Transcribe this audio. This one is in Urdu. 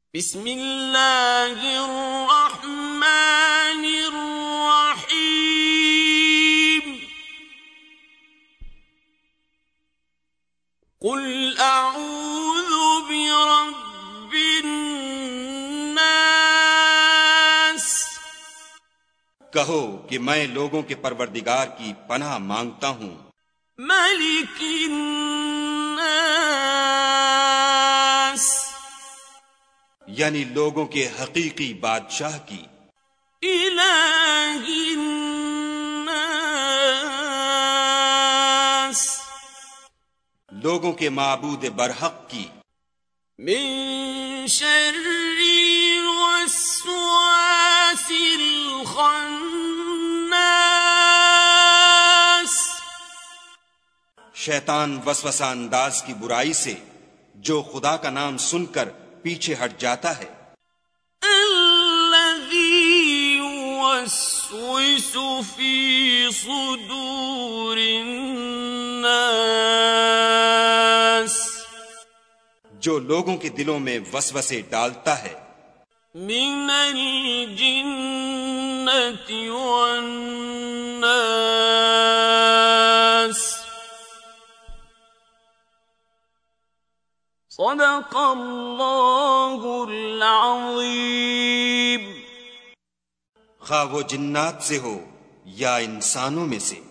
بسم اللہ الرحمن الرحیم قل اعوذ برب الناس کہو کہ میں لوگوں کے پروردگار کی پناہ مانگتا ہوں، ملک الناس یعنی لوگوں کے حقیقی بادشاہ کی، الہ الناس لوگوں کے معبود برحق کی، من شر الوسواس الخناس شیطان وسوسہ انداز کی برائی سے جو خدا کا نام سن کر پیچھے ہٹ جاتا ہے، الذی یوسوس فی صدور الناس جو لوگوں کے دلوں میں وسوسے ڈالتا ہے، من الجنۃ والناس صدق اللہ العظیم۔ خواہ وہ جنات سے ہو یا انسانوں میں سے۔